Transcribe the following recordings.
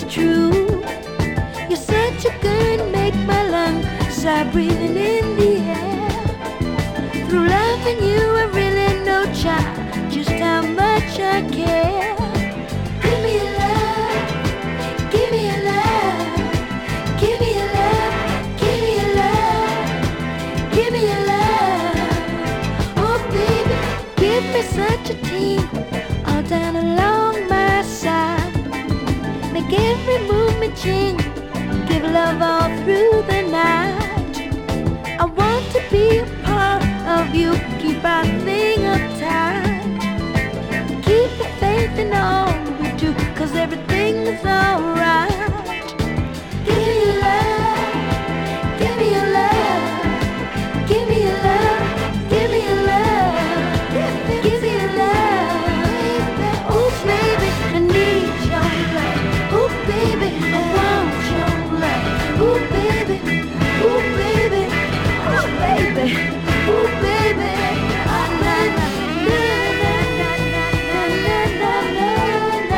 true. You're such a girl, make my lungs start breathing in the air. Through loving you, I really know, child, just how much I care. Give me your love, give me your love, give me your love, give me your love, give me your love. Oh baby, give me such a team, all down along my side. Make every movement change, give love all through the night. I want to be a part of you, keep our thing uptight. Keep the faith in all we do, 'cause everything is alright. Give me your love, give me your love, give me your love, give me your love, give me your love. Oh baby, I need your love. Oh baby, I want your love. Oh baby, oh baby, oh baby, oh baby. Na na na na na na na na na na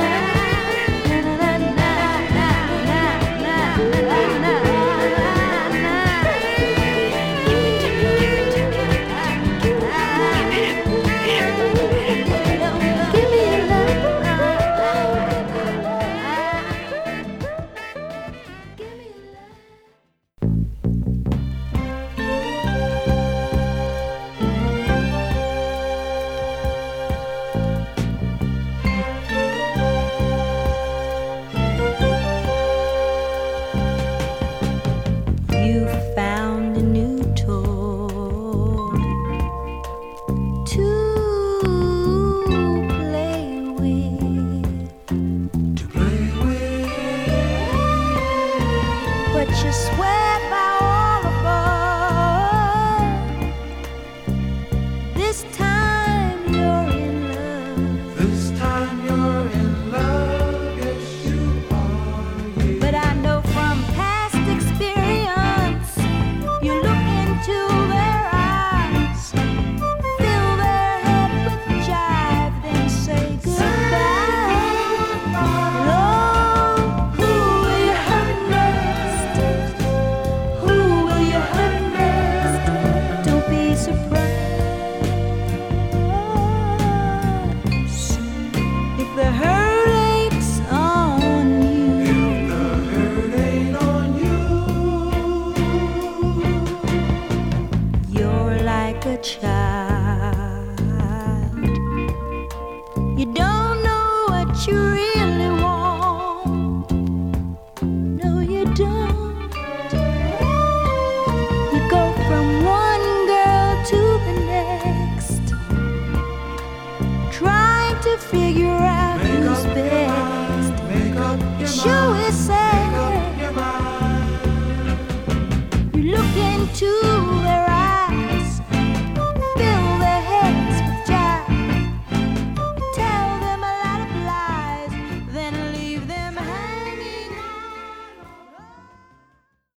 You found a new toy to play with, but you swear by all above, this time you're in love. This time you're in love, yes you are. Yeah. But I know from past experience, you look into their eyes, fill their head with jive, then say goodbye. Oh, who will you hurt next? Who will you hurt next? Don't be surprised if the hurt aches on you. The hurt ain't on you. You're like a child. You don't know what you really want. No, you don't. You go from one girl to the next, trying to figure out Make who's up your best. mind, make up your Sure mind, is make sad. up your mind. You look into their